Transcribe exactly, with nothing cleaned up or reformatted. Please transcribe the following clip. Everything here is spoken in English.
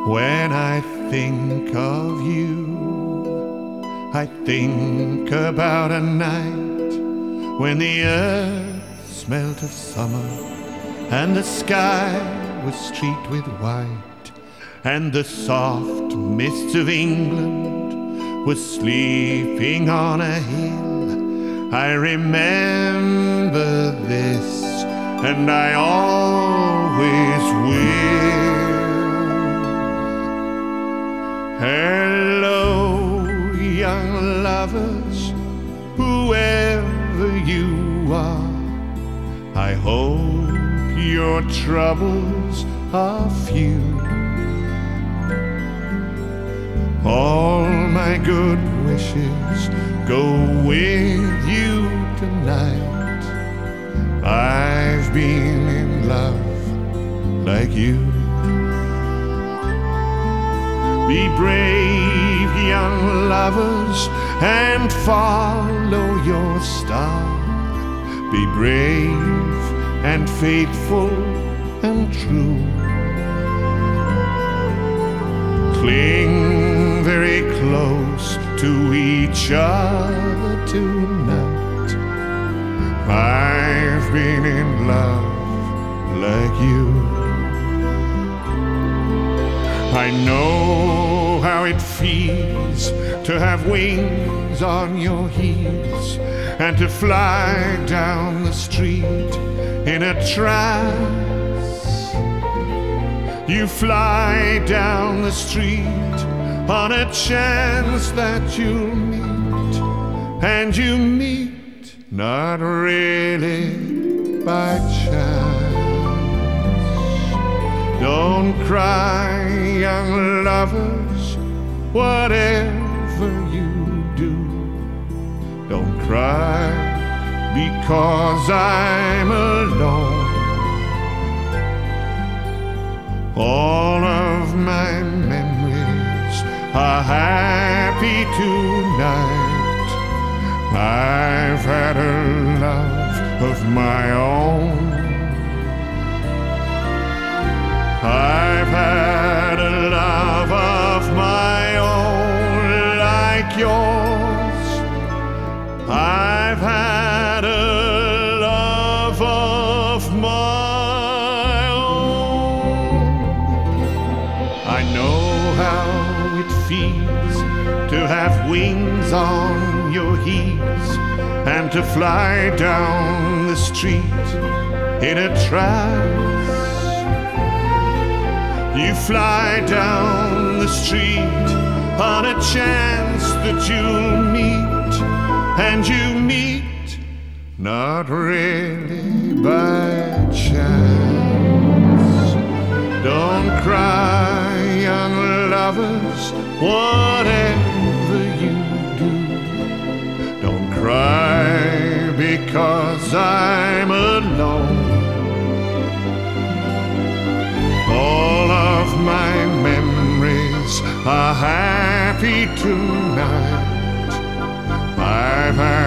When I think of you, I think about a night when the earth smelt of summer and the sky was streaked with white, and the soft mists of England were sleeping on a hill. I remember this, and I always will. Hello, young lovers, whoever you are, I hope your troubles are few. All my good wishes go with you tonight. I've been in love like you. Be brave, young lovers, and follow your star. Be brave and faithful and true. Cling very close to each other tonight. I've been in love like you. I know how it feels to have wings on your heels and to fly down the street in a trance. You fly down the street on a chance that you'll meet, and you meet not really by chance. Don't cry, young lovers, whatever you do. Don't cry because I'm alone. All of my memories are happy tonight. I've had a love of my own. I've had a love of my own like yours. I've had a love of my own. I know how it feels to have wings on your heels and to fly down the street in a trance. You fly down the street on a chance that you'll meet, and you meet not really by chance. Don't cry, young lovers, whatever you do. Don't cry because I'm alone. All of my memories are happy tonight. I've had